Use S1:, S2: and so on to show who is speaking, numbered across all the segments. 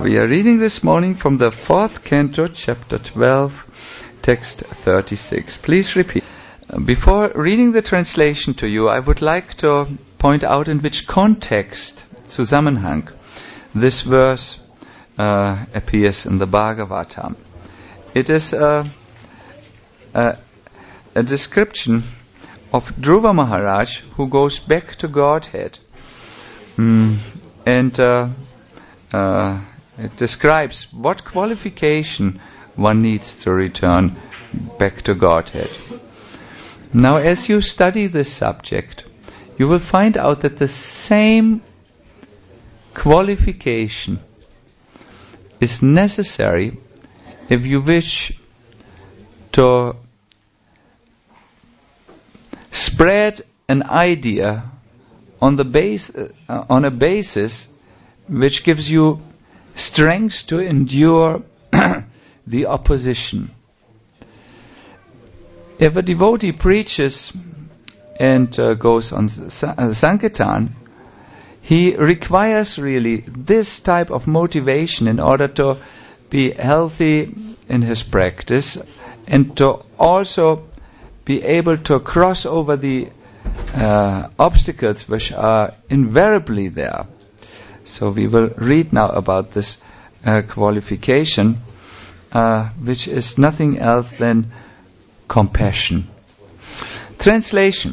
S1: We are reading this morning from the 4th canto, chapter 12, text 36. Please repeat. Before reading the translation to you, I would like to point out in which context, Zusammenhang, this verse appears in the Bhagavatam. It is a description of Dhruva Maharaj who goes back to Godhead. It describes what qualification one needs to return back to Godhead. Now, as you study this subject, you will find out that the same qualification is necessary if you wish to spread an idea on a basis which gives you strength to endure the opposition. If a devotee preaches and goes on Sankirtan, he requires really this type of motivation in order to be healthy in his practice and to also be able to cross over the obstacles which are invariably there. So we will read now about this qualification, which is nothing else than compassion. Translation.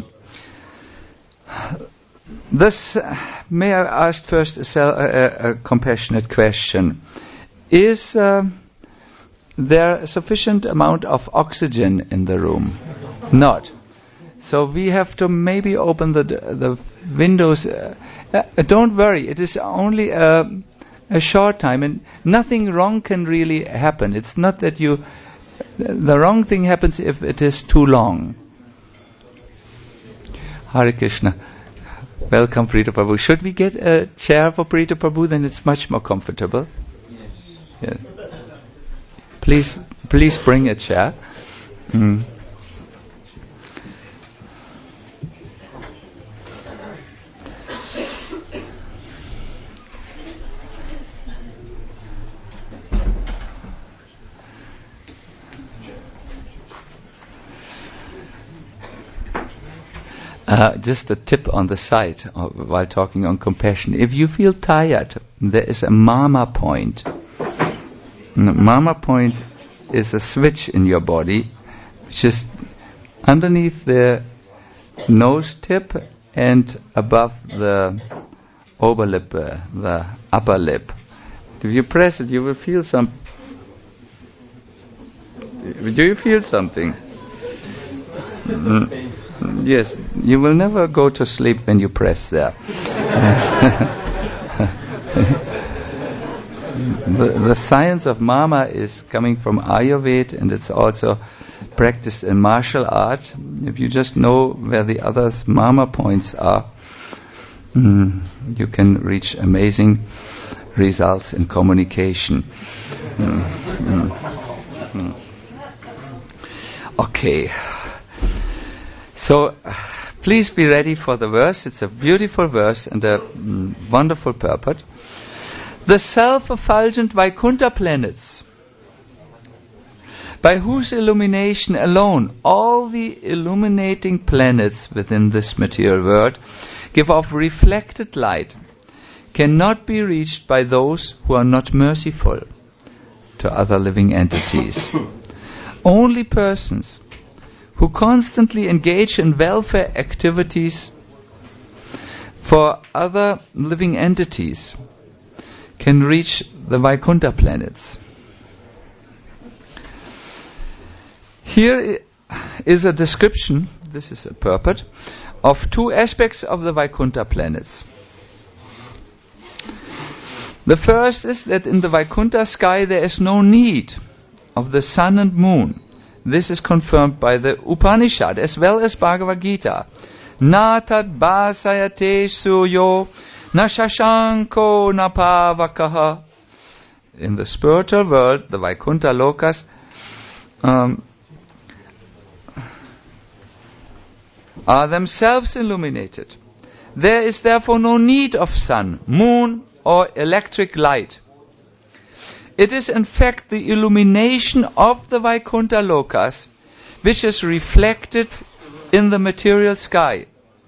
S1: This, may I ask first a compassionate question. Is there a sufficient amount of oxygen in the room? Not. So we have to maybe open the windows. Don't worry, it is only a short time, and nothing wrong can really happen. It's not that the wrong thing happens if it is too long. Hare Krishna. Welcome, Prita Prabhu. Should we get a chair for Prita Prabhu? Then it's much more comfortable. Yes. Yeah. Please bring a chair. Just a tip on the side while talking on compassion. If you feel tired, there is a mama point. Mama point is a switch in your body, which is underneath the nose tip and above the Oberlippe, the upper lip. If you press it, you will feel some. Do you feel something? Yes, you will never go to sleep when you press there. The science of mama is coming from Ayurveda, and it's also practiced in martial art. If you just know where the other mama points are, you can reach amazing results in communication. Okay. So, please be ready for the verse. It's a beautiful verse and a wonderful purport. The self-effulgent Vaikuntha planets, by whose illumination alone all the illuminating planets within this material world give off reflected light, cannot be reached by those who are not merciful to other living entities. Only persons who constantly engage in welfare activities for other living entities can reach the Vaikuntha planets. Here is a description, this is a purport, of two aspects of the Vaikuntha planets. The first is that in the Vaikuntha sky there is no need of the sun and moon. This is confirmed by the Upanishad as well as Bhagavad Gita. Na tad basayate suyo na shashanko na pavakaha. In the spiritual world, the Vaikuntha lokas are themselves illuminated. There is therefore no need of sun, moon, or electric light. It is in fact the illumination of the Vaikuntha Lokas which is reflected in the material sky.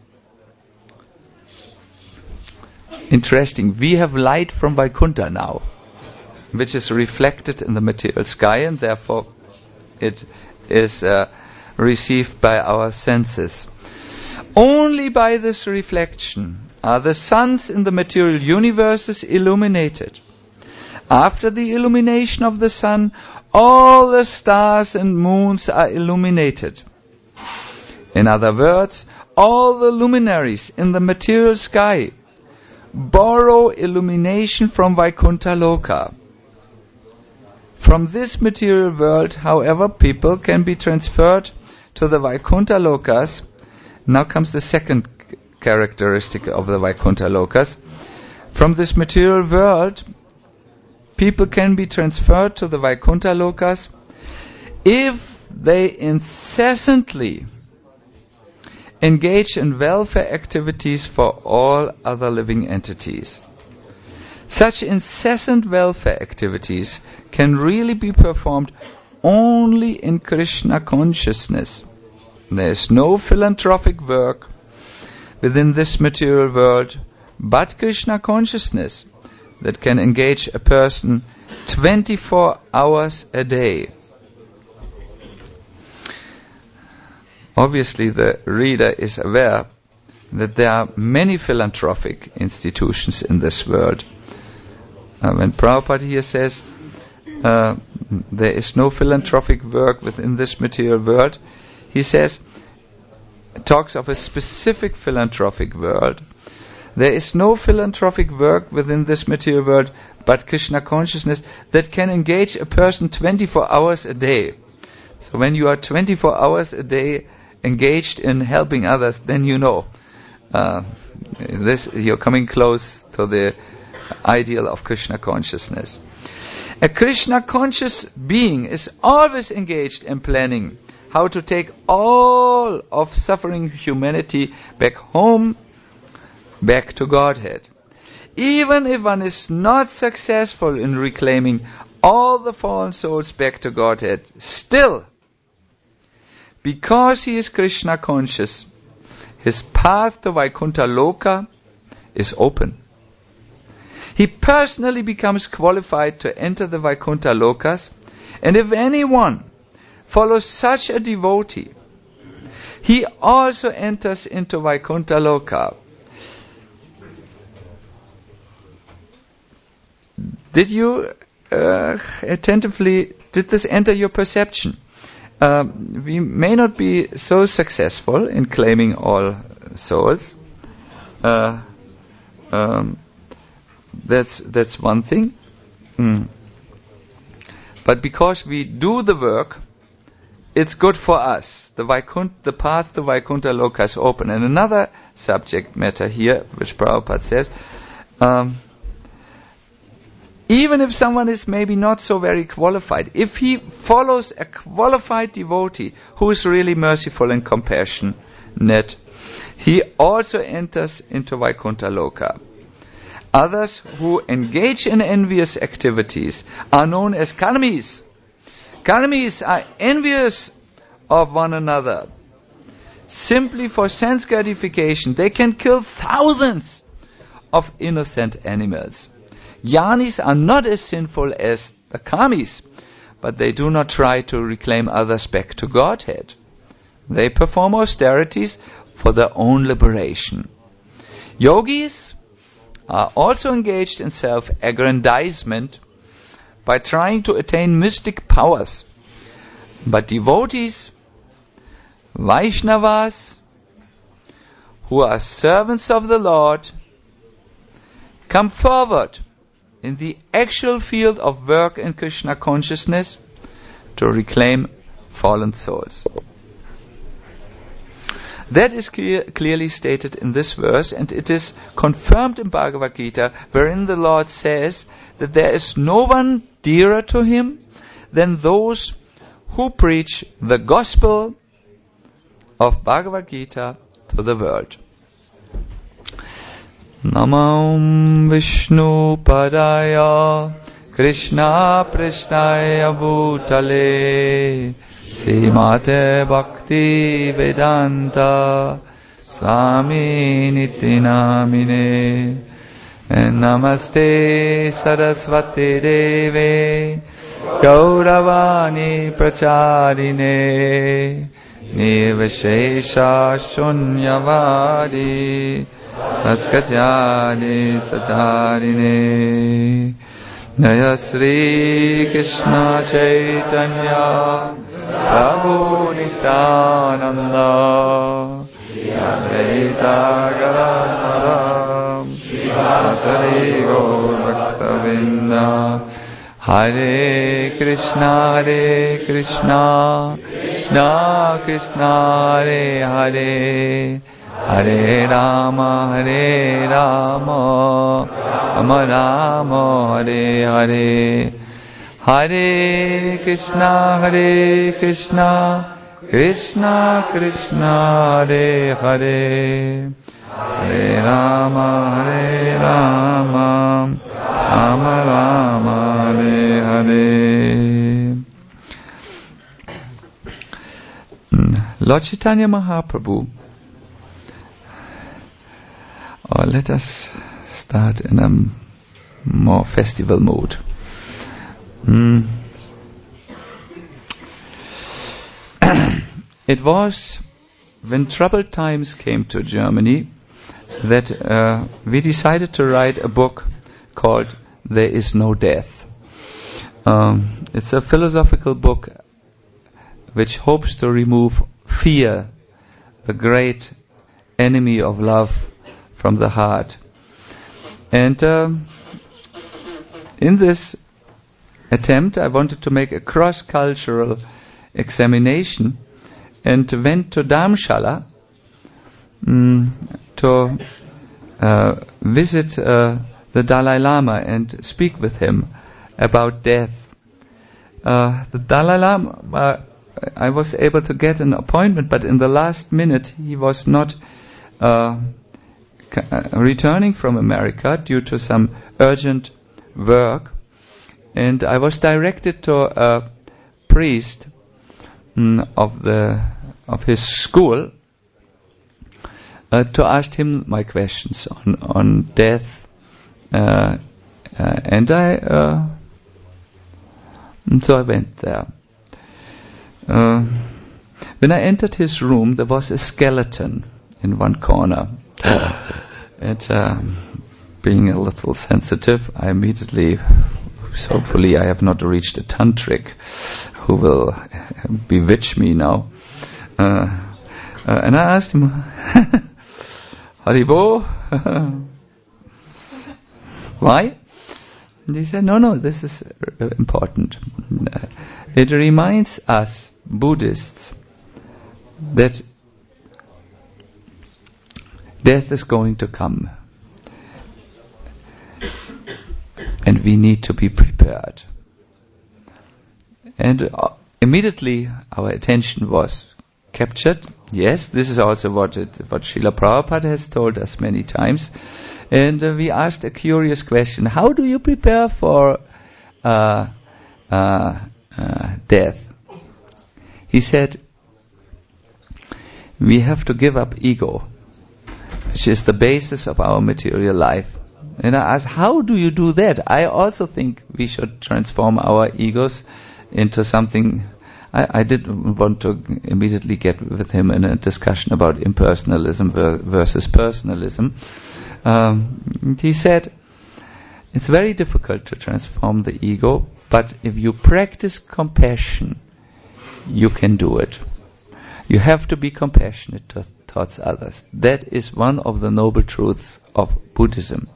S1: Interesting. We have light from Vaikuntha now, which is reflected in the material sky, and therefore it is received by our senses. Only by this reflection are the suns in the material universes illuminated. After the illumination of the sun, all the stars and moons are illuminated. In other words, all the luminaries in the material sky borrow illumination from Vaikuntha Loka. From this material world, however, people can be transferred to the Vaikuntha Lokas. Now comes the second characteristic of the Vaikuntha Lokas. From this material world, people can be transferred to the Vaikuntha Lokas if they incessantly engage in welfare activities for all other living entities. Such incessant welfare activities can really be performed only in Krishna consciousness. There is no philanthropic work within this material world but Krishna consciousness that can engage a person 24 hours a day. Obviously, the reader is aware that there are many philanthropic institutions in this world. When Prabhupada here says there is no philanthropic work within this material world, he talks of a specific philanthropic world. There is no philanthropic work within this material world but Krishna consciousness that can engage a person 24 hours a day. So when you are 24 hours a day engaged in helping others, then you know you're coming close to the ideal of Krishna consciousness. A Krishna conscious being is always engaged in planning how to take all of suffering humanity back home, back to Godhead. Even if one is not successful in reclaiming all the fallen souls back to Godhead, still, because he is Krishna conscious, his path to Vaikuntha Loka is open. He personally becomes qualified to enter the Vaikuntha Lokas, and if anyone follows such a devotee, he also enters into Vaikuntha Loka. Did you did this enter your perception? We may not be so successful in claiming all souls. That's one thing. But because we do the work, it's good for us. The path to Vaikuntha Loka is open. And another subject matter here, which Prabhupada says, even if someone is maybe not so very qualified, if he follows a qualified devotee who is really merciful and compassionate, he also enters into Vaikuntha Loka. Others who engage in envious activities are known as karmis. Karmis are envious of one another. Simply for sense gratification, they can kill thousands of innocent animals. Jnanis are not as sinful as the karmis, but they do not try to reclaim others back to Godhead. They perform austerities for their own liberation. Yogis are also engaged in self-aggrandizement by trying to attain mystic powers. But devotees, Vaishnavas, who are servants of the Lord, come forward in the actual field of work in Krishna consciousness to reclaim fallen souls. That is clearly stated in this verse, and it is confirmed in Bhagavad Gita, wherein the Lord says that there is no one dearer to him than those who preach the gospel of Bhagavad Gita to the world. Namam Vishnu Padaya Krishna Prishnaya Bhutale Srimate Bhakti Vedanta Swami Nitinamine Namaste Saraswati Deve Gauravani Pracharine Nirvishesha Shunyavadi Saskatyadi Satarine Jaya Sri Krishna Chaitanya Prabhu Nityananda Advaita Gadadhara Sri Gaur Bhaktavinda Hare Krishna Krishna Krishna Hare Hare Hare Rama Rama Rama Hare Hare Hare Krishna Krishna Krishna Hare Hare Hare Rama Rama Rama Hare Hare. Lord Chaitanya Mahaprabhu, let us start in a more festival mood. It was when troubled times came to Germany that we decided to write a book called There Is No Death. It's a philosophical book which hopes to remove fear, the great enemy of love, from the heart. And in this attempt, I wanted to make a cross-cultural examination and went to Dharamshala to visit the Dalai Lama and speak with him about death. The Dalai Lama, I was able to get an appointment, but in the last minute he was not returning from America due to some urgent work, and I was directed to a priest of his school to ask him my questions on death, and so I went there. When I entered his room, there was a skeleton in one corner. And being a little sensitive, I immediately, so hopefully I have not reached a tantric who will bewitch me now. And I asked him, Haribo, why? And he said, no, this is important. It reminds us Buddhists that death is going to come, and we need to be prepared. And immediately our attention was captured. Yes, this is also what Srila Prabhupada has told us many times. And we asked a curious question: how do you prepare for death? He said, we have to give up ego, which is the basis of our material life. And I asked, how do you do that? I also think we should transform our egos into something. I didn't want to immediately get with him in a discussion about impersonalism versus personalism. He said, it's very difficult to transform the ego, but if you practice compassion, you can do it. You have to be compassionate towards others. That is one of the noble truths of Buddhism.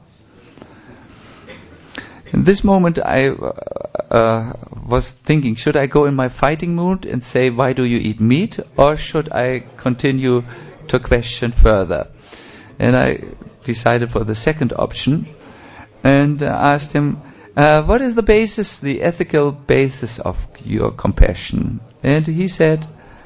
S1: In this moment I was thinking, should I go in my fighting mood and say, why do you eat meat? Or should I continue to question further? And I decided for the second option and asked him, what is the basis, the ethical basis of your compassion? And he said,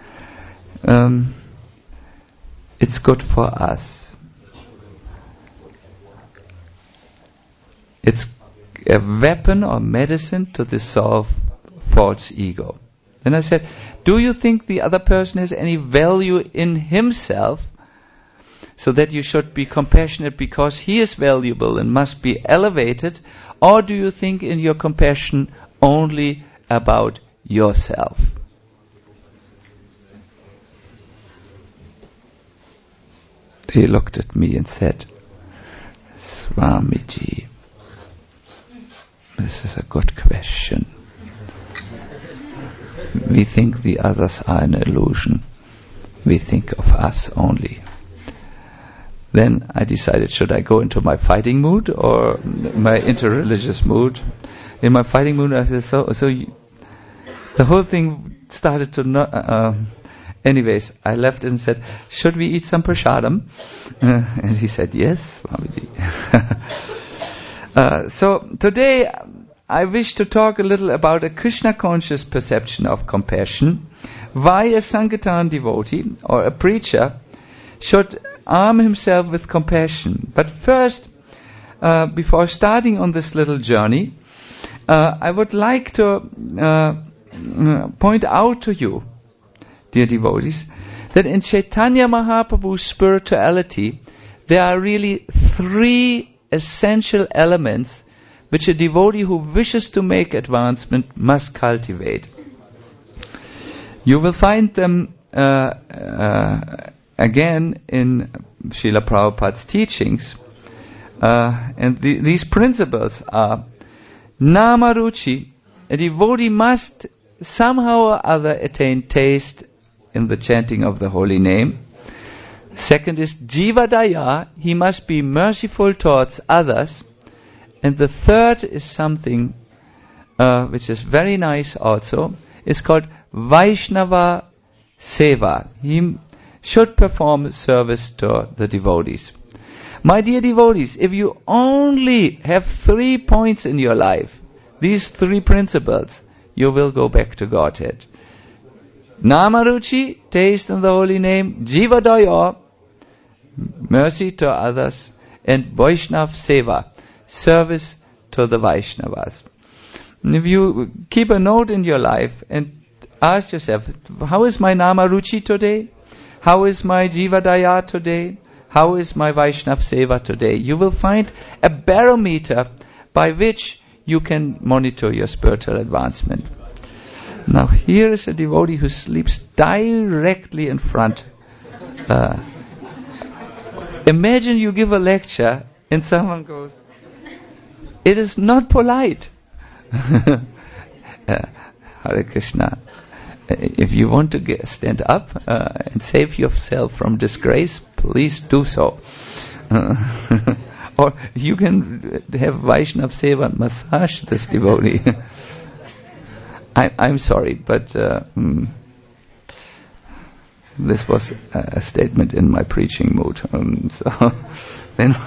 S1: it's good for us. a weapon or medicine to dissolve false ego. Then I said, do you think the other person has any value in himself so that you should be compassionate because he is valuable and must be elevated? Or do you think in your compassion only about yourself? He looked at me and said, Swamiji, this is a good question. We think the others are an illusion. We think of us only. Then I decided, should I go into my fighting mood or my interreligious mood? In my fighting mood, I said, the whole thing started to anyways, I left and said, should we eat some prasadam? And he said, yes, Swamiji. So today I wish to talk a little about a Krishna-conscious perception of compassion, why a Sankirtan devotee or a preacher should arm himself with compassion. But first, before starting on this little journey, I would like to point out to you, dear devotees, that in Chaitanya Mahaprabhu's spirituality, there are really 3 essential elements which a devotee who wishes to make advancement must cultivate. You will find them again in Srila Prabhupada's teachings. And these principles are Namaruchi. A devotee must somehow or other attain taste in the chanting of the holy name. Second is Jivadaya. He must be merciful towards others. And the third is something which is very nice also. It's called Vaishnava Seva. He should perform service to the devotees. My dear devotees, if you only have 3 points in your life, these 3 principles, you will go back to Godhead. Namaruchi, taste in the holy name, Jivadaya, mercy to others, and Vaishnav Seva, service to the Vaishnavas. And if you keep a note in your life and ask yourself, how is my Namaruchi today? How is my Jivadaya today? How is my Vaishnav Seva today? You will find a barometer by which you can monitor your spiritual advancement. Now here is a devotee who sleeps directly in front. Imagine you give a lecture and someone goes, it is not polite. Hare Krishna. If you want to stand up and save yourself from disgrace, please do so. Or you can have Vaishnav Seva and massage this devotee. I'm sorry, but this was a statement in my preaching mood. So then.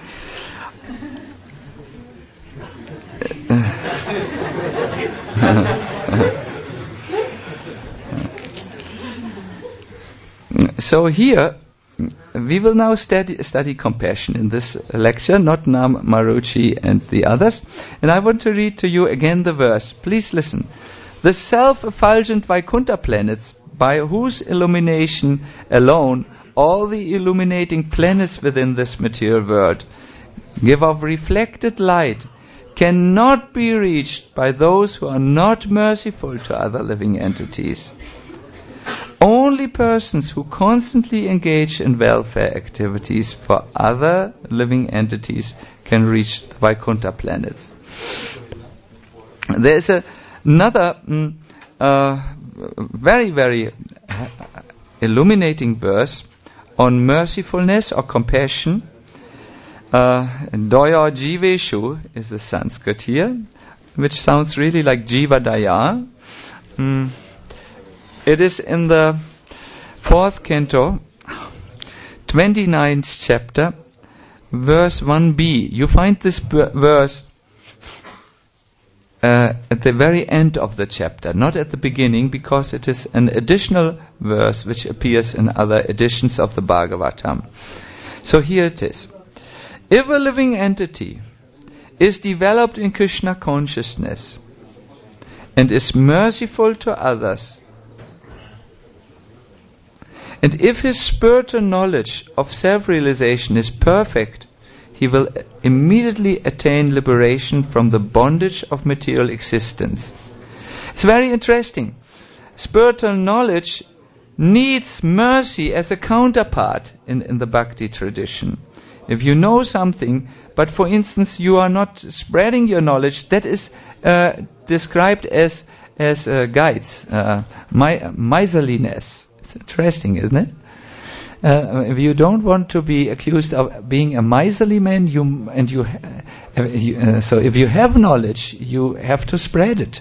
S1: So here, we will now study compassion in this lecture, not Namaruchi and the others. And I want to read to you again the verse. Please listen. The self-effulgent Vaikuntha planets, by whose illumination alone all the illuminating planets within this material world give off reflected light, cannot be reached by those who are not merciful to other living entities. Only persons who constantly engage in welfare activities for other living entities can reach the Vaikuntha planets. There is another very, very illuminating verse on mercifulness or compassion. Daya Jiveshu is the Sanskrit here, which sounds really like Jivadaya. It is in the 4th canto, 29th chapter, verse 1b. You find this verse at the very end of the chapter, not at the beginning, because it is an additional verse which appears in other editions of the Bhagavatam. So here it is. If a living entity is developed in Krishna consciousness and is merciful to others, and if his spiritual knowledge of self-realization is perfect, he will immediately attain liberation from the bondage of material existence. It's very interesting. Spiritual knowledge needs mercy as a counterpart in the bhakti tradition. If you know something, but for instance you are not spreading your knowledge, that is described as guides, miserliness. It's interesting, isn't it? If you don't want to be accused of being a miserly man, so if you have knowledge, you have to spread it.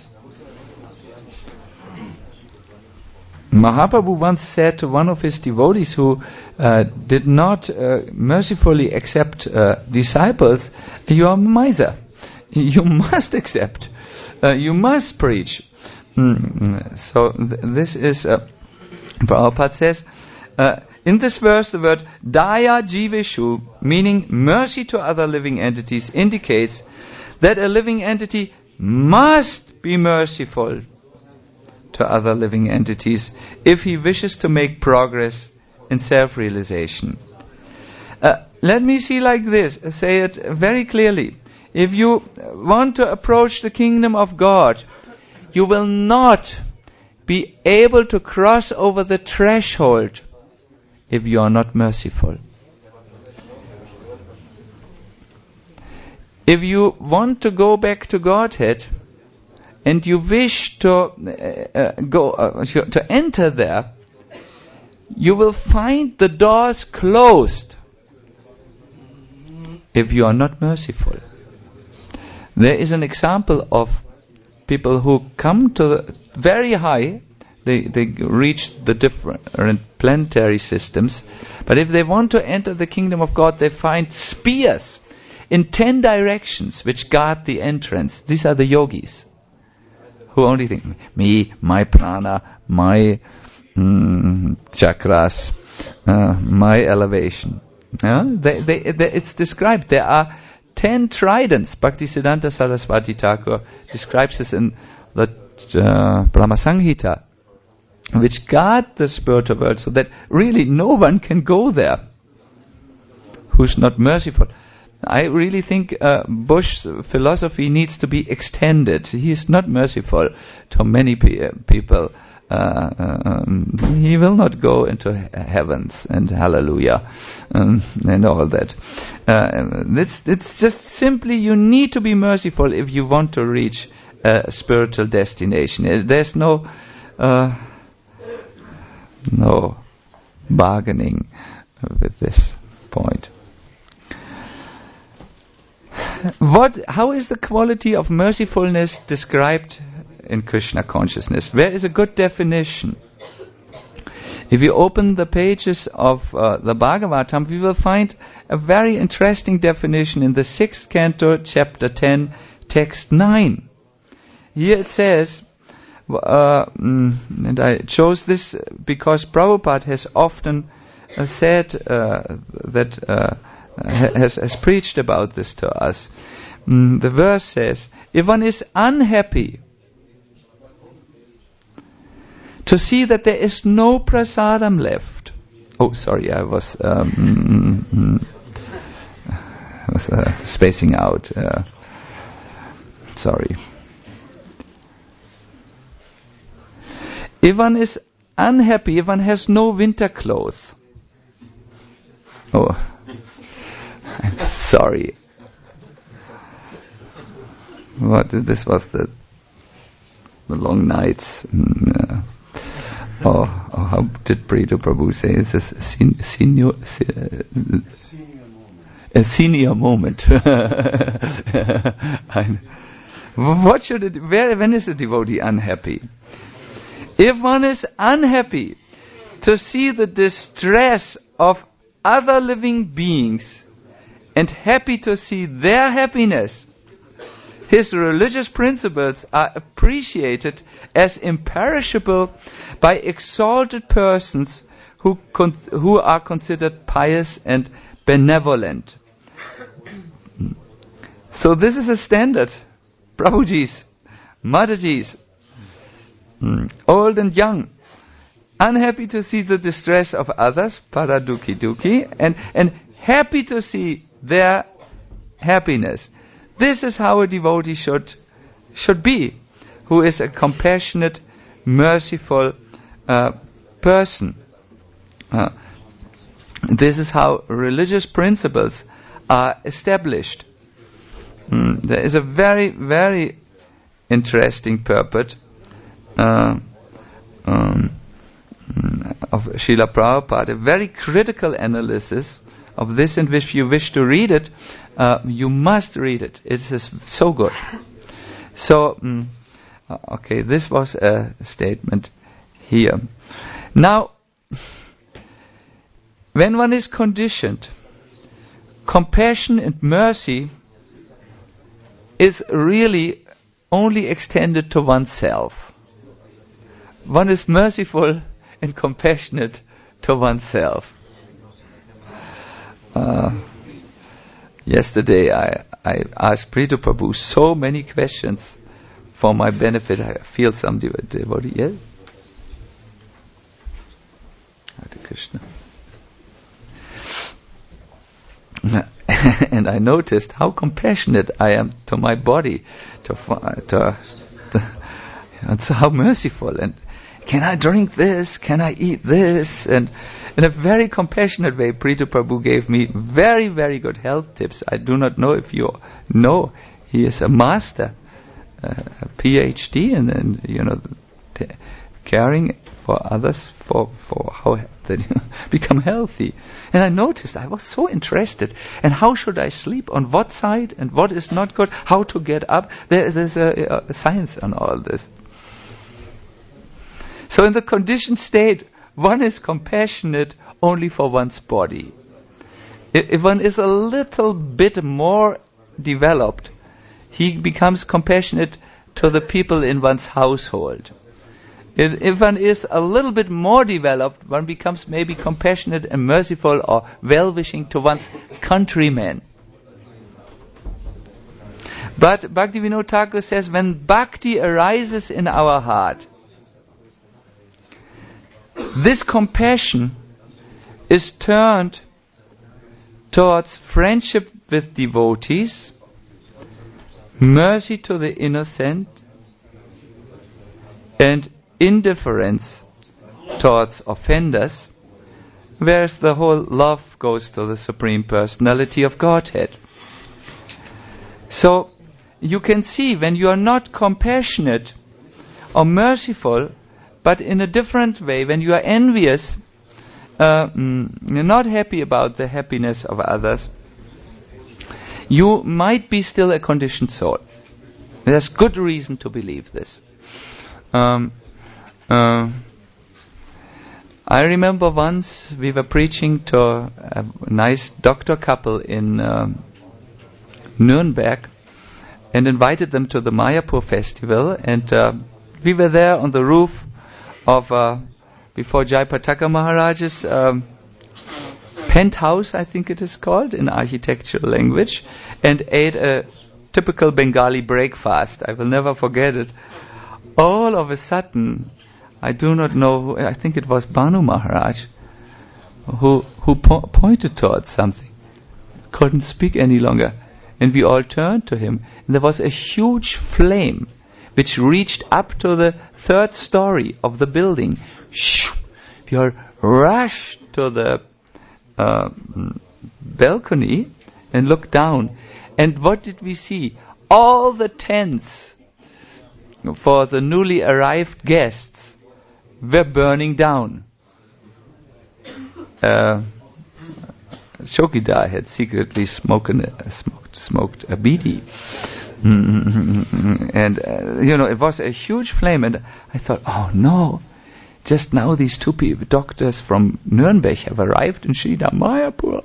S1: Mahaprabhu once said to one of his devotees who did not mercifully accept disciples, "You are a miser. You must accept. You must preach." So this is, Prabhupada says, in this verse the word Daya Jiveshu, meaning mercy to other living entities, indicates that a living entity must be merciful to other living entities if he wishes to make progress in self-realization. Let me see like this, say it very clearly. If you want to approach the kingdom of God, you will not be able to cross over the threshold if you are not merciful. If you want to go back to Godhead, and you wish to to enter there, you will find the doors closed if you are not merciful. There is an example of people who come to the very high, they reach the different planetary systems, but if they want to enter the kingdom of God, they find spears in 10 directions which guard the entrance. These are the yogis, who only think, me, my prana, my chakras, my elevation. It's described. There are 10 tridents. Bhaktisiddhanta Saraswati Thakur describes this in the Brahma Samhita, which guard the spiritual world so that really no one can go there who's not merciful. I really think Bush's philosophy needs to be extended. He is not merciful to many people. He will not go into heavens and hallelujah and all that. It's just simply you need to be merciful if you want to reach a spiritual destination. There's no bargaining with this point. How is the quality of mercifulness described in Krishna consciousness? Where is a good definition? If you open the pages of the Bhagavatam, we will find a very interesting definition in the 6th canto, chapter 10, text 9. Here it says, and I chose this because Prabhupada has often said that has preached about this to us. The verse says, if one is unhappy to see that there is no prasadam left. Oh, sorry, I was spacing out. Sorry. If one is unhappy, if one has no winter clothes. Oh, I'm sorry. This was the long nights. How did Prito Prabhu say? It's a senior moment. What should it? When is a devotee unhappy? If one is unhappy to see the distress of other living beings and happy to see their happiness, his religious principles are appreciated as imperishable by exalted persons who are considered pious and benevolent. So this is a standard. Prabhuji's, Mataji's, old and young, unhappy to see the distress of others, paraduki duki, and happy to see their happiness. This is how a devotee should be, who is a compassionate, merciful person. This is how religious principles are established. There is a very, very interesting purport of Srila Prabhupada, a very critical analysis of this, and if you wish to read it, you must read it. It is so good. So, okay, this was a statement here. Now, when one is conditioned, compassion and mercy is really only extended to oneself. One is merciful and compassionate to oneself. Yesterday I asked Prita Prabhu so many questions for my benefit. I feel some devotee. Yes? Hare Krishna. And I noticed how compassionate I am to my body, and so how merciful. And can I drink this? Can I eat this? And in a very compassionate way, Prita Prabhu gave me very, very good health tips. I do not know if you know, he is a master, a PhD, and caring for others for how they become healthy. And I noticed I was so interested. And how should I sleep? On what side? And what is not good? How to get up? There's a science on all this. So in the conditioned state, one is compassionate only for one's body. If one is a little bit more developed, he becomes compassionate to the people in one's household. If one is a little bit more developed, one becomes maybe compassionate and merciful or well-wishing to one's countrymen. But Bhaktivinoda Thakur says, when bhakti arises in our heart, this compassion is turned towards friendship with devotees, mercy to the innocent, and indifference towards offenders, whereas the whole love goes to the Supreme Personality of Godhead. So you can see, when you are not compassionate or merciful, but in a different way, when you are envious, you're not happy about the happiness of others, you might be still a conditioned soul. There's good reason to believe this. I remember once we were preaching to a nice doctor couple in Nuremberg and invited them to the Mayapur festival, and we were there on the roof of before Jayapataka Maharaj's penthouse, I think it is called in architectural language, and ate a typical Bengali breakfast. I will never forget it. All of a sudden, I do not know, I think it was Banu Maharaj who pointed towards something. Couldn't speak any longer. And we all turned to him. And there was a huge flame which reached up to the third story of the building. We all rushed to the balcony and looked down. And what did we see? All the tents for the newly arrived guests were burning down. Chokidar had secretly smoked a bidi. And it was a huge flame, and I thought, oh no, just now these two doctors from Nuremberg have arrived in Sridhar Mayapur.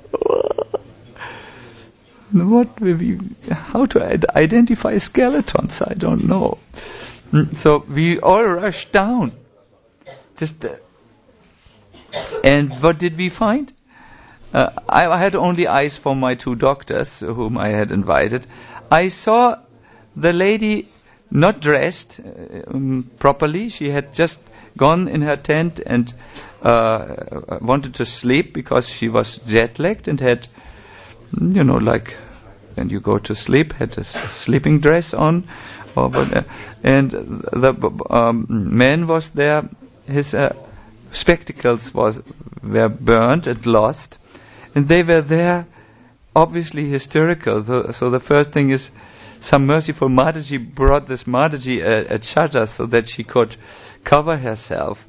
S1: How to identify skeletons, I don't know. So we all rushed down. And what did we find? I had only eyes for my 2 doctors whom I had invited. I saw the lady not dressed properly. She had just gone in her tent and wanted to sleep because she was jet-lagged and had, like when you go to sleep, had a sleeping dress on. And the man was there. His spectacles were burnt and lost. And they were there, obviously hysterical. So the first thing is, some merciful Mataji brought this Mataji a chadar so that she could cover herself.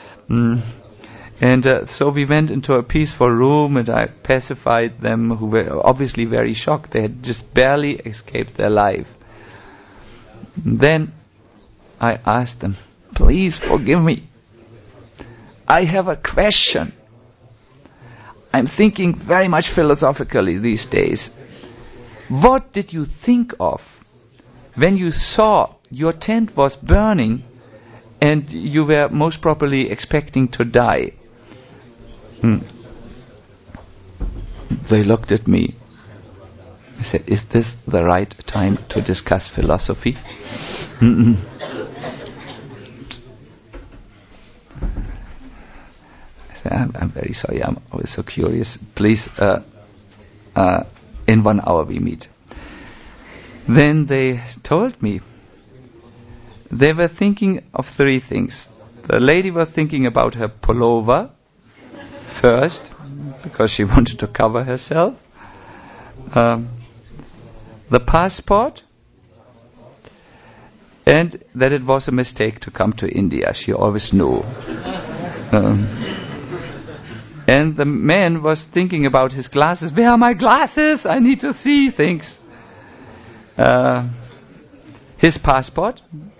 S1: And so we went into a peaceful room and I pacified them, who were obviously very shocked. They had just barely escaped their life. Then I asked them, please forgive me. I have a question. I'm thinking very much philosophically these days. What did you think of when you saw your tent was burning and you were most probably expecting to die? They looked at me. I said, is this the right time to discuss philosophy? I said, I'm very sorry, I'm always so curious. Please, in 1 hour we meet. Then they told me they were thinking of 3 things. The lady was thinking about her pullover first, because she wanted to cover herself. The passport, and that it was a mistake to come to India. She always knew. And the man was thinking about his glasses. Where are my glasses? I need to see things. His passport.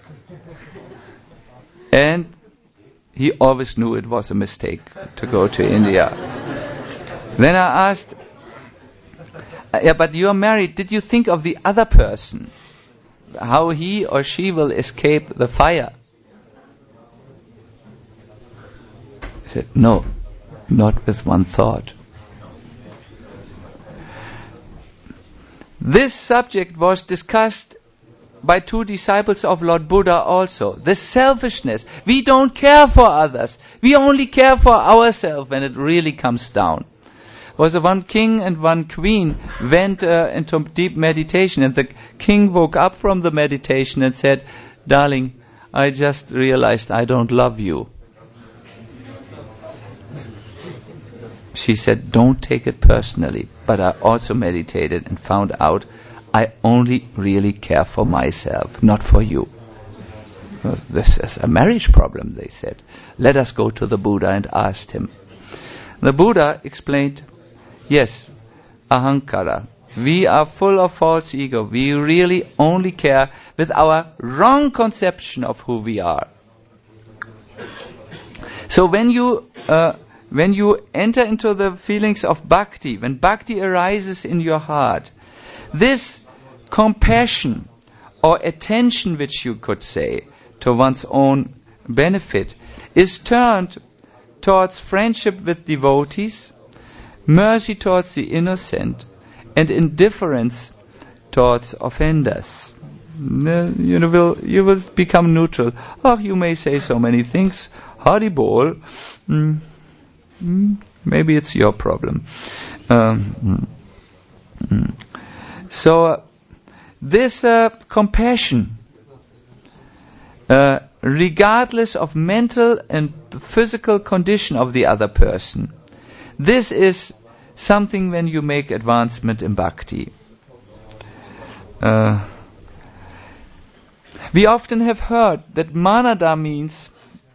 S1: And he always knew it was a mistake to go to India. Then I asked, but you're married. Did you think of the other person? How he or she will escape the fire? I said, no. Not with one thought. This subject was discussed by 2 disciples of Lord Buddha also. The selfishness. We don't care for others. We only care for ourselves when it really comes down. Was one king and one queen went into deep meditation, and the king woke up from the meditation and said, darling, I just realized I don't love you. She said, don't take it personally, but I also meditated and found out I only really care for myself, not for you. Well, this is a marriage problem, they said. Let us go to the Buddha and ask him. The Buddha explained, yes, ahankara. We are full of false ego. We really only care with our wrong conception of who we are. So when you enter into the feelings of bhakti, when bhakti arises in your heart, this compassion or attention, which you could say, to one's own benefit, is turned towards friendship with devotees, mercy towards the innocent, and indifference towards offenders. You will become neutral. Oh, you may say so many things. Hari Bol. Maybe it's your problem. So this compassion, regardless of mental and physical condition of the other person, this is something when you make advancement in bhakti. We often have heard that manada means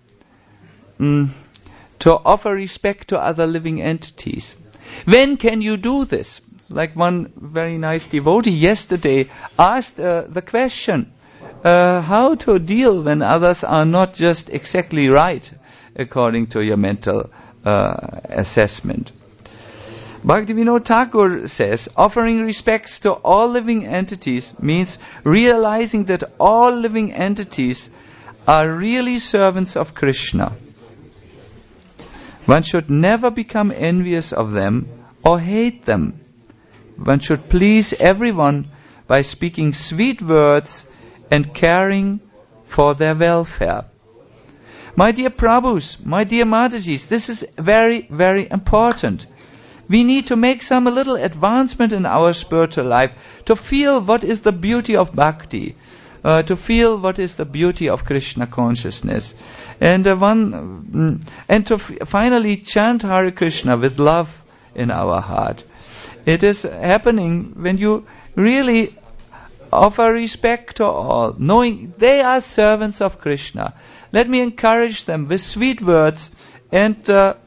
S1: to offer respect to other living entities. When can you do this? Like one very nice devotee yesterday asked the question, how to deal when others are not just exactly right according to your mental assessment. Bhaktivinoda Thakur says, offering respects to all living entities means realizing that all living entities are really servants of Krishna. One should never become envious of them or hate them. One should please everyone by speaking sweet words and caring for their welfare. My dear Prabhus, my dear Matajis, this is very, very important. We need to make some little advancement in our spiritual life to feel what is the beauty of bhakti, to feel what is the beauty of Krishna consciousness, and to finally chant Hare Krishna with love in our heart. It is happening when you really offer respect to all, knowing they are servants of Krishna. Let me encourage them with sweet words and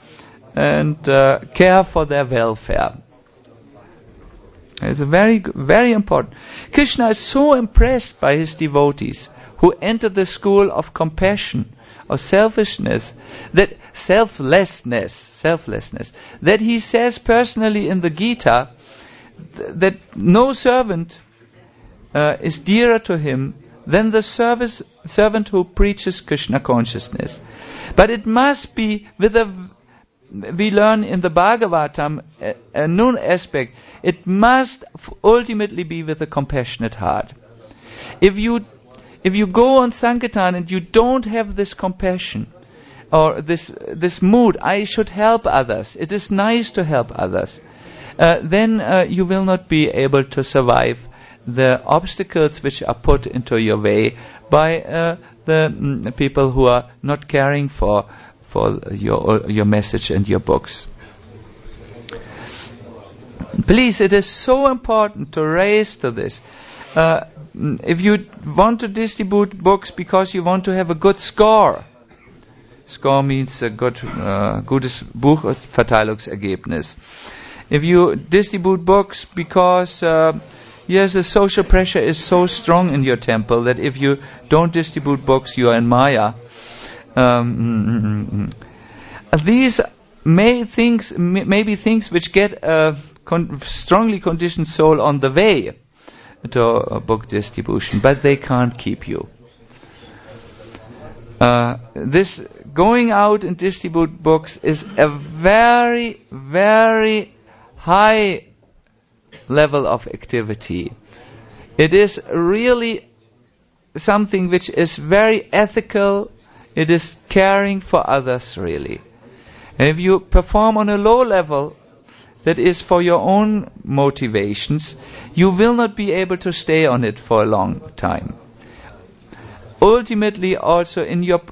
S1: care for their welfare. It's very, very important. Krishna is so impressed by his devotees who enter the school of compassion, of selfishness, that selflessness, that he says personally in the Gita that no servant is dearer to him than the servant who preaches Krishna consciousness. But it must be with we learn in the Bhagavatam a known aspect. It must ultimately be with a compassionate heart. If you go on Sankirtan and you don't have this compassion or this mood, I should help others, it is nice to help others, then you will not be able to survive the obstacles which are put into your way by the people who are not caring for your message and your books. Please, it is so important to raise to this. If you want to distribute books because you want to have a good score means a gutes Buchverteilungsergebnis. If you distribute books because yes, the social pressure is so strong in your temple that if you don't distribute books, you are in Maya. These may be things which get a strongly conditioned soul on the way to book distribution, but they can't keep you. This going out and distribute books is a very, very high level of activity. It is really something which is very ethical. It is caring for others, really. And if you perform on a low level, that is for your own motivations, you will not be able to stay on it for a long time. Ultimately, also in your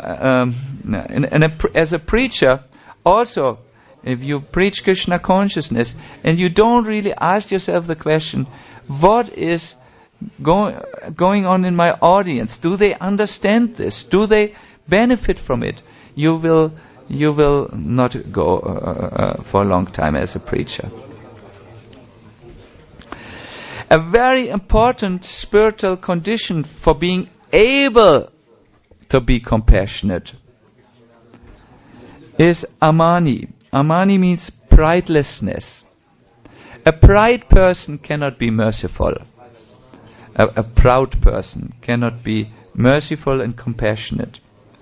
S1: as a preacher, also if you preach Krishna consciousness and you don't really ask yourself the question, what is going on in my audience? Do they understand this? Do they benefit from it? You will not go for a long time as a preacher. A very important spiritual condition for being able to be compassionate is amani. Amani means pridelessness. A pride person cannot be merciful. A proud person cannot be merciful and compassionate.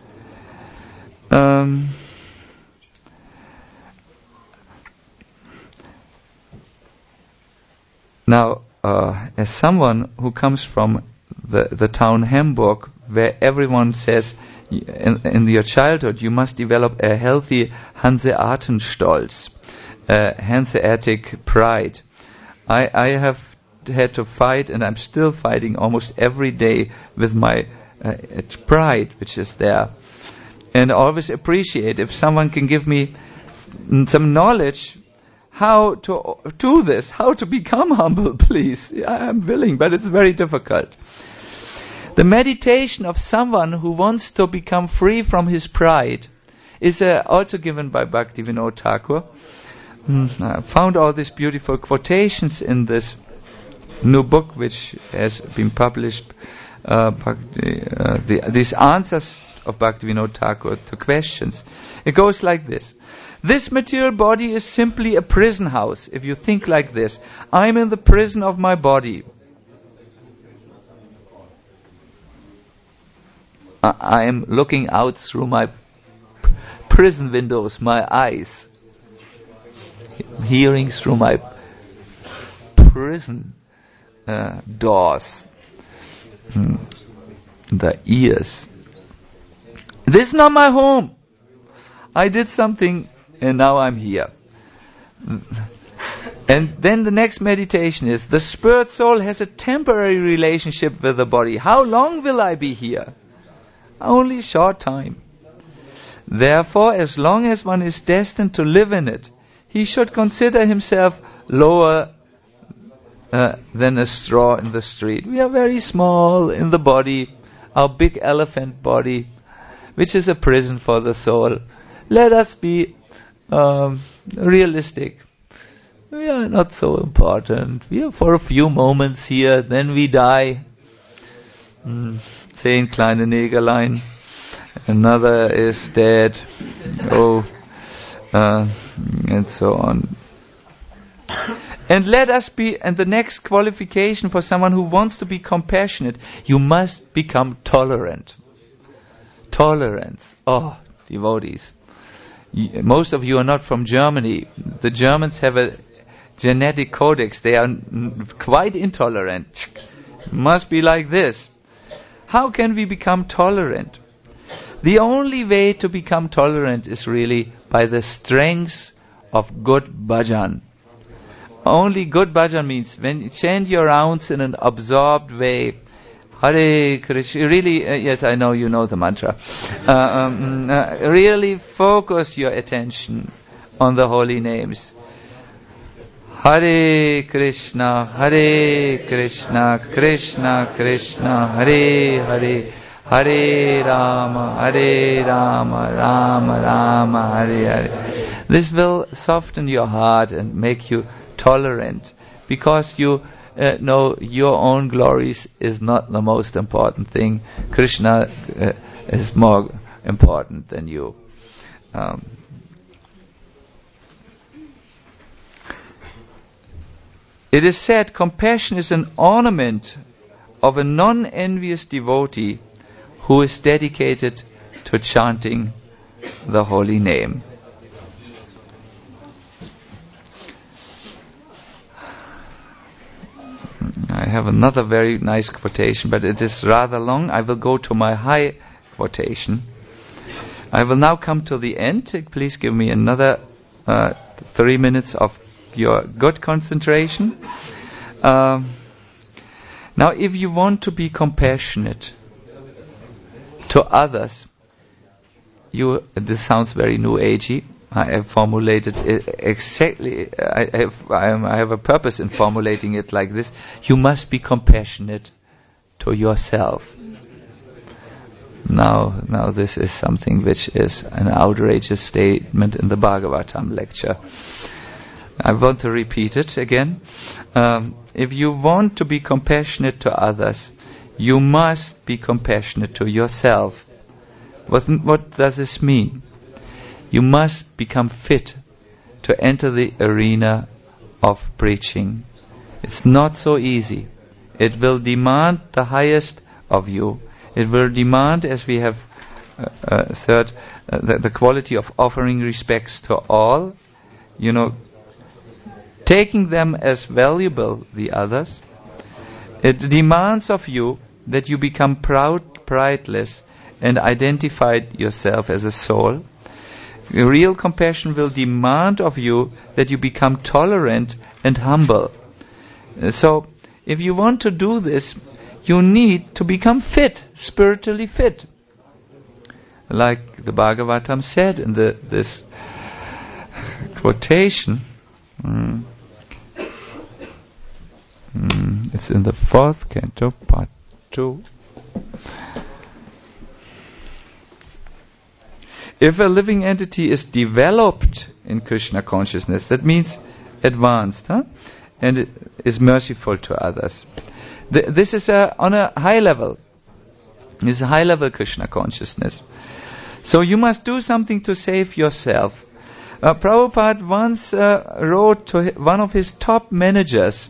S1: Now, as someone who comes from the town Hamburg, where everyone says in your childhood you must develop a healthy Hanseatenstolz, Hanseatic pride. I have had to fight, and I'm still fighting almost every day with my pride, which is there. And I always appreciate if someone can give me some knowledge how to do this, how to become humble, please. Yeah, I'm willing, but it's very difficult. The meditation of someone who wants to become free from his pride is also given by Bhaktivinoda Thakur. I found all these beautiful quotations in this new book which has been published, these answers of Bhaktivinoda Thakur to questions. It goes like this. This material body is simply a prison house. If you think like this, I'm in the prison of my body. I am looking out through my prison windows, my eyes. hearing through my prison doors, the ears. This is not my home. I did something and now I'm here. And then the next meditation is, the spirit soul has a temporary relationship with the body. How long will I be here? Only short time. Therefore, as long as one is destined to live in it, he should consider himself lower than a straw in the street. We are very small in the body, our big elephant body, which is a prison for the soul. Let us be realistic. We are not so important. We are for a few moments here, then we die. Zehn kleine Negerlein. Another is dead. And so on. And let us be, and the next qualification for someone who wants to be compassionate, you must become tolerant. Tolerance. Oh, devotees. Most of you are not from Germany. The Germans have a genetic codex. They are quite intolerant. Must be like this. How can we become tolerant? The only way to become tolerant is really by the strength of good bhajan. Only good bhajan means when you chant your rounds in an absorbed way. Hare Krishna. Really, yes, I know you know the mantra. Really focus your attention on the holy names. Hare Krishna, Krishna Krishna, Hare Hare, Hare Rama, Rama Rama, Hare Hare. This will soften your heart and make you tolerant, because you know your own glories is not the most important thing. Krishna is more important than you. It is said compassion is an ornament of a non-envious devotee who is dedicated to chanting the holy name. I have another very nice quotation, but it is rather long. I will go to my high quotation. I will now come to the end. Please give me another 3 minutes of your good concentration. Now, if you want to be compassionate to others, this sounds very new agey. I have formulated it exactly. I have a purpose in formulating it like this. You must be compassionate to yourself. Now this is something which is an outrageous statement in the Bhagavatam lecture. I want to repeat it again. If you want to be compassionate to others, you must be compassionate to yourself. What does this mean? You must become fit to enter the arena of preaching. It's not so easy. It will demand the highest of you. It will demand, as we have said, the quality of offering respects to all. Taking them as valuable, the others. It demands of you that you become proud, prideless, and identify yourself as a soul. Real compassion will demand of you that you become tolerant and humble. So, if you want to do this, you need to become fit, spiritually fit. Like the Bhagavatam said in this quotation, it's in the 4th canto, part 2. If a living entity is developed in Krishna consciousness, that means advanced, and it is merciful to others. This is on a high level. This is a high level Krishna consciousness. So you must do something to save yourself. Prabhupada once wrote to one of his top managers.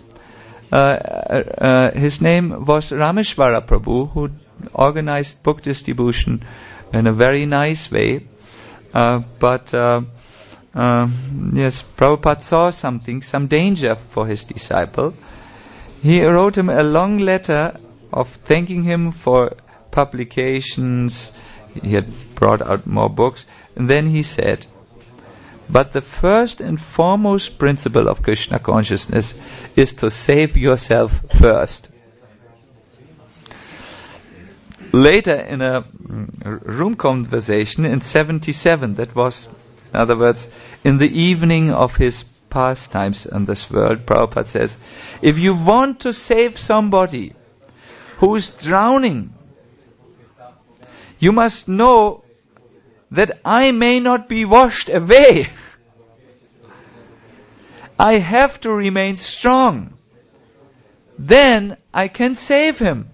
S1: His name was Rameshwara Prabhu, who organized book distribution in a very nice way. But Prabhupada saw some danger for his disciple. He wrote him a long letter of thanking him for publications. He had brought out more books. And then he said, but the first and foremost principle of Krishna consciousness is to save yourself first. Later in a room conversation in 77, that was, in other words, in the evening of his pastimes in this world, Prabhupada says, if you want to save somebody who is drowning, you must know that I may not be washed away. I have to remain strong. Then I can save him.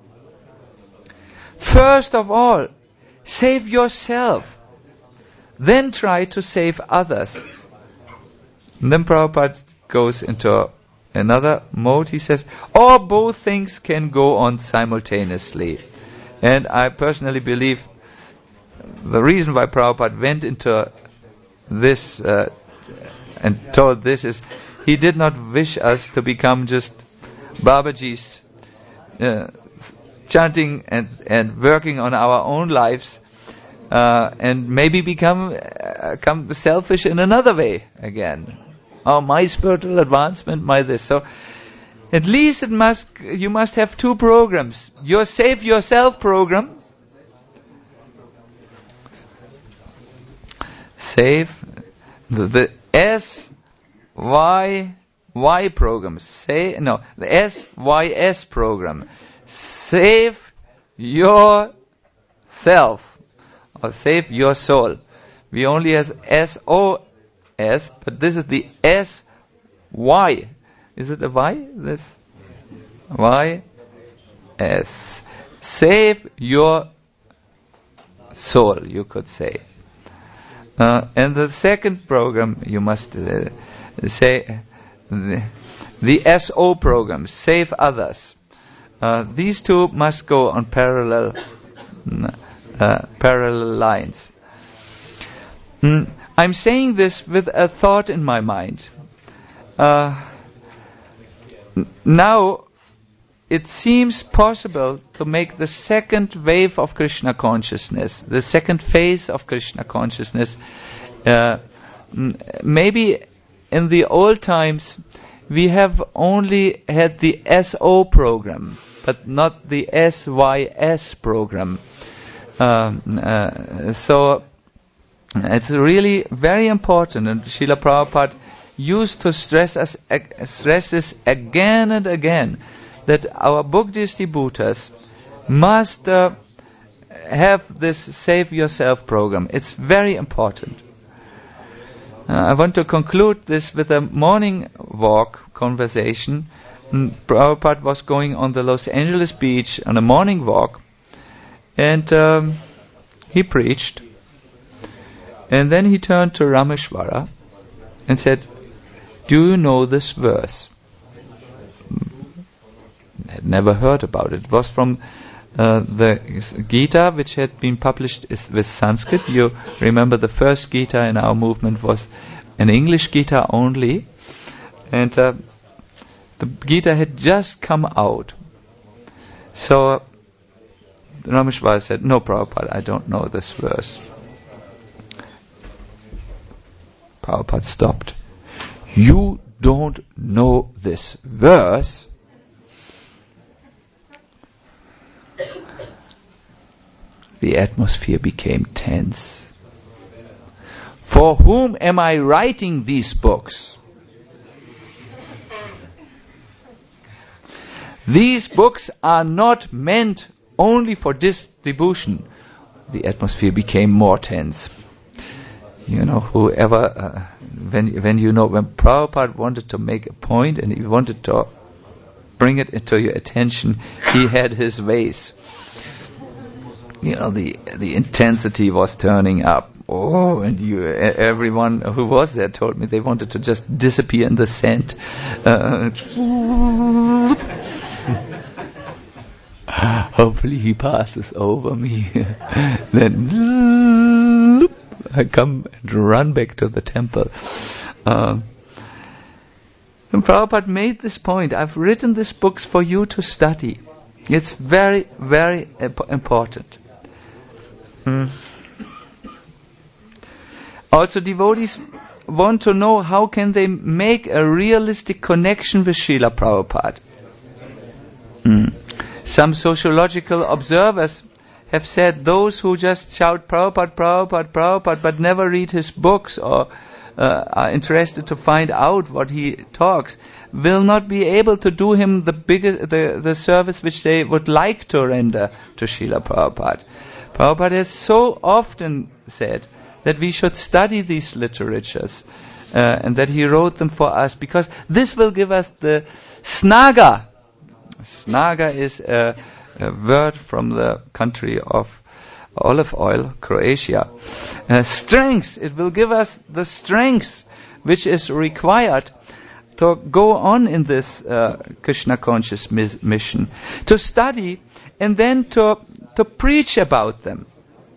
S1: First of all, save yourself. Then try to save others. And then Prabhupada goes into another mode. He says, or both things can go on simultaneously. And I personally believe the reason why Prabhupada went into this and told this is he did not wish us to become just Babaji's chanting and working on our own lives and maybe become selfish in another way again. Oh, my spiritual advancement, my this. So at least you must have two programs. Your Save Yourself program. Save the SYY program. The SYS program. Save yourself or save your soul. We only have SOS, but this is the SY. Is it a Y? This YS. Save your soul, you could say. And the second program, you must say the SO program, save others. These two must go on parallel lines. I'm saying this with a thought in my mind. Now, it seems possible to make the second wave of Krishna consciousness, the second phase of Krishna consciousness. Maybe in the old times, we have only had the SO program, but not the SYS program. So it's really very important, and Srila Prabhupada used to stress this again and again, that our book distributors must have this Save Yourself program. It's very important. I want to conclude this with a morning walk conversation. Prabhupada was going on the Los Angeles beach on a morning walk, and he preached. And then he turned to Rameshwara and said, do you know this verse? I had never heard about it. It was from the Gita, which had been published with Sanskrit. You remember the first Gita in our movement was an English Gita only. And the Gita had just come out. So Rameshwara said, no, Prabhupada, I don't know this verse. Prabhupada stopped. You don't know this verse? The atmosphere became tense. For whom am I writing these books? These books are not meant only for distribution. The atmosphere became more tense. Whoever, when Prabhupada wanted to make a point and he wanted to bring it into your attention, he had his ways. The intensity was turning up. Oh, and everyone who was there told me they wanted to just disappear in the sand. Hopefully he passes over me. Then I come and run back to the temple. And Prabhupada made this point. I've written these books for you to study. It's very, very important. Also, devotees want to know how can they make a realistic connection with Srila Prabhupada. Some sociological observers have said those who just shout Prabhupada, Prabhupada, Prabhupada, but never read his books or are interested to find out what he talks, will not be able to do him the service which they would like to render to Srila Prabhupada. Prabhupada has so often said that we should study these literatures and that he wrote them for us, because this will give us the snaga. Snaga is a word from the country of olive oil, Croatia. Strength. It will give us the strength which is required to go on in this Krishna conscious mission, to study and then to preach about them.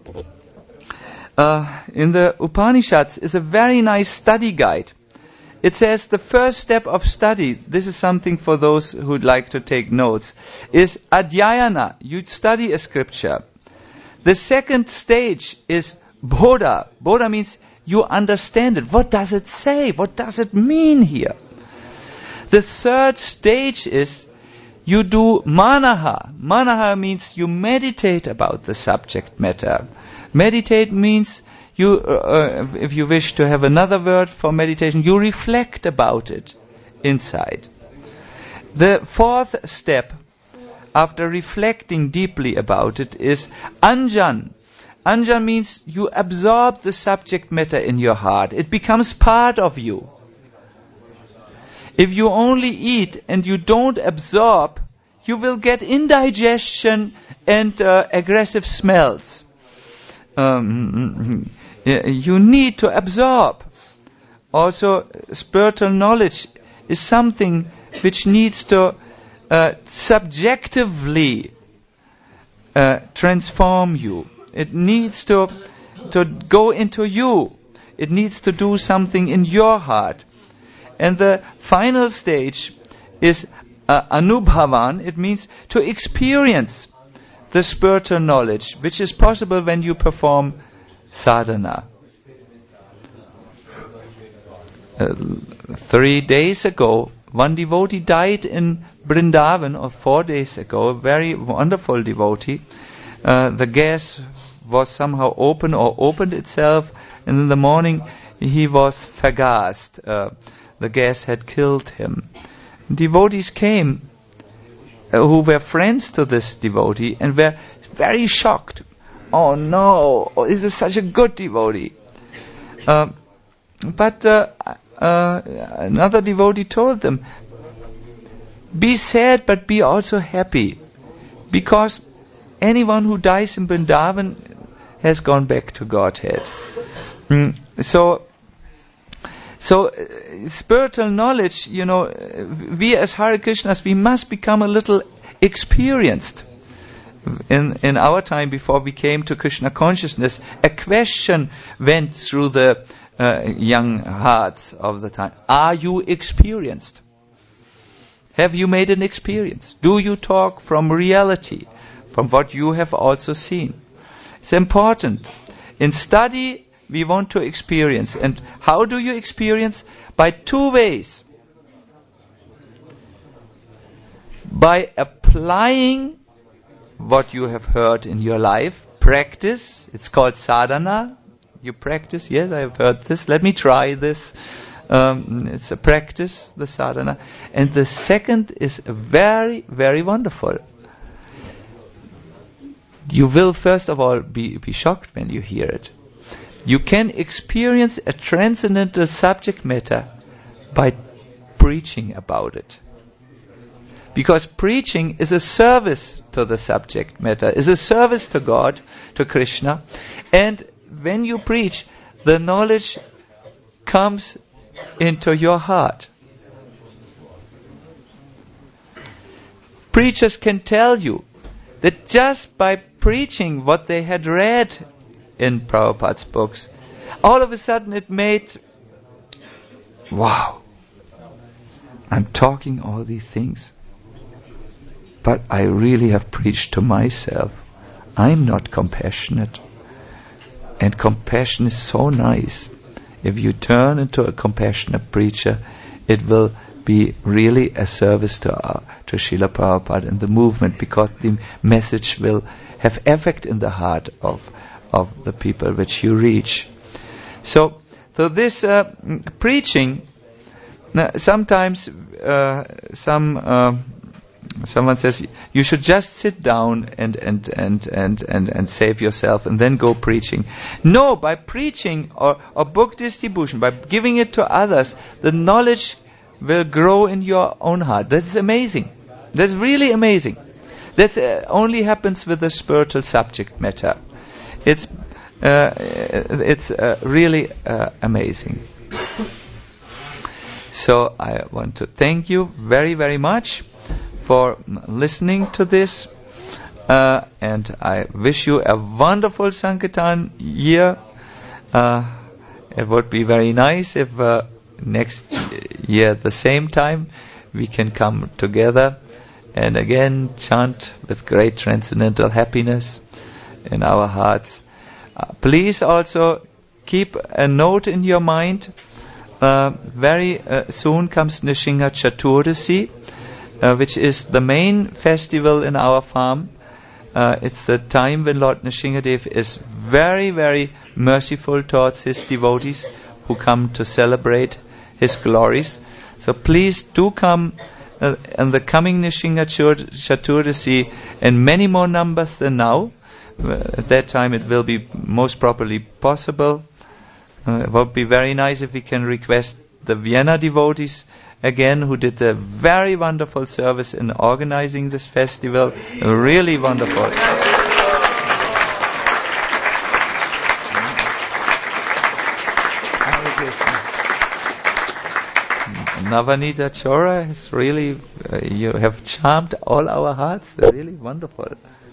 S1: In the Upanishads is a very nice study guide. It says the first step of study, this is something for those who'd like to take notes, is adhyayana. You study a scripture. The second stage is bodha. Bodha means you understand it. What does it say? What does it mean here? The third stage is you do manaha. Manaha means you meditate about the subject matter. Meditate means you, if you wish to have another word for meditation, you reflect about it inside. The fourth step, after reflecting deeply about it, is anjan. Anjan means you absorb the subject matter in your heart. It becomes part of you. If you only eat and you don't absorb, you will get indigestion and aggressive smells. You need to absorb. Also, spiritual knowledge is something which needs to subjectively transform you. It needs to go into you. It needs to do something in your heart. And the final stage is anubhavan. It means to experience the spiritual knowledge, which is possible when you perform sadhana. 3 days ago, one devotee died in Vrindavan, or 4 days ago, a very wonderful devotee. The gas was somehow open or opened itself, and in the morning he was vergassed. The gas had killed him. Devotees came who were friends to this devotee and were very shocked. Oh no, this is such a good devotee. But another devotee told them, be sad but be also happy, because anyone who dies in Vrindavan has gone back to Godhead. So spiritual knowledge, we as Hare Krishnas, we must become a little experienced. In our time, before we came to Krishna consciousness, a question went through the young hearts of the time. Are you experienced? Have you made an experience? Do you talk from reality, from what you have also seen? It's important. In study, we want to experience. And how do you experience? By 2 ways. By applying what you have heard in your life. Practice. It's called sadhana. You practice. Yes, I have heard this. Let me try this. It's a practice, the sadhana. And the second is very, very wonderful. You will first of all be shocked when you hear it. You can experience a transcendental subject matter by preaching about it. Because preaching is a service to the subject matter, is a service to God, to Krishna. And when you preach, the knowledge comes into your heart. Preachers can tell you that just by preaching what they had read in Prabhupada's books, all of a sudden it made, wow, I'm talking all these things, but I really have preached to myself. I'm not compassionate. And compassion is so nice. If you turn into a compassionate preacher, it will be really a service to Srila Prabhupada and the movement, because the message will have effect in the heart of the people which you reach. So this preaching, sometimes someone says you should just sit down and save yourself and then go preaching. No, by preaching or book distribution, by giving it to others, the knowledge will grow in your own heart. That's amazing. That's really amazing. That only happens with the spiritual subject matter. It's really amazing. So I want to thank you very, very much for listening to this, and I wish you a wonderful Sankirtan year. It would be very nice if next year at the same time we can come together and again chant with great transcendental happiness in our hearts. Please also keep a note in your mind. Very soon comes Nrsimha Chaturdasi, which is the main festival in our farm. It's the time when Lord Nrsimhadev is very, very merciful towards his devotees who come to celebrate his glories. So please do come in the coming Nrsimha Chaturdasi in many more numbers than now. At that time it will be most probably possible. It would be very nice if we can request the Vienna devotees again, who did a very wonderful service in organizing this festival. Really wonderful. Navanita Chora is really, you have charmed all our hearts. Really wonderful.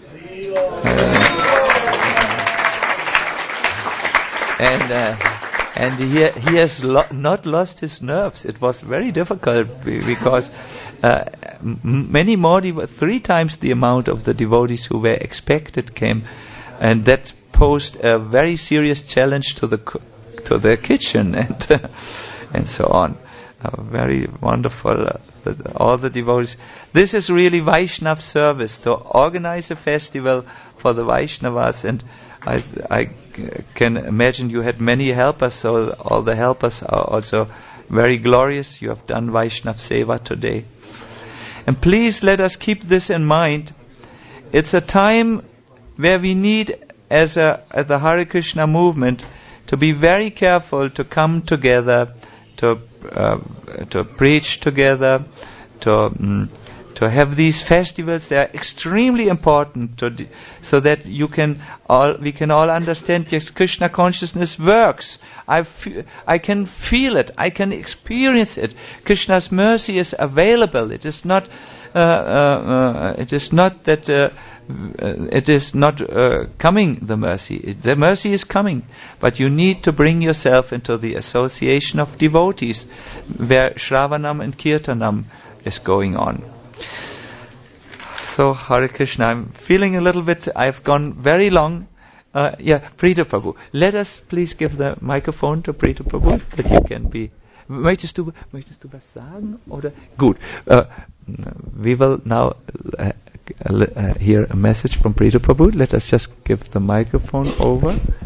S1: And he has not lost his nerves. It was very difficult because many more, 3 times the amount of the devotees who were expected came, and that posed a very serious challenge to the kitchen and so on. Very wonderful. All the devotees. This is really Vaishnav service, to organize a festival for the Vaishnavas, and I can imagine you had many helpers, so all the helpers are also very glorious. You have done Vaishnav Seva today. And please let us keep this in mind. It's a time where we need, as the Hare Krishna movement, to be very careful to come together, to preach together, to have these festivals. They are extremely important so that we can all understand, yes, Krishna consciousness works. I can feel it. I can experience it. Krishna's mercy is available. It is not that it is not coming, the mercy. The mercy is coming, but you need to bring yourself into the association of devotees where Shravanam and Kirtanam is going on. So Hare Krishna, I'm feeling a little bit, I've gone very long. Prita Prabhu, let us please give the microphone to Prita Prabhu, that you can be. Möchtest du was sagen? Oder? Gut. We will now hear a message from Prita Prabhu. Let us just give the microphone over.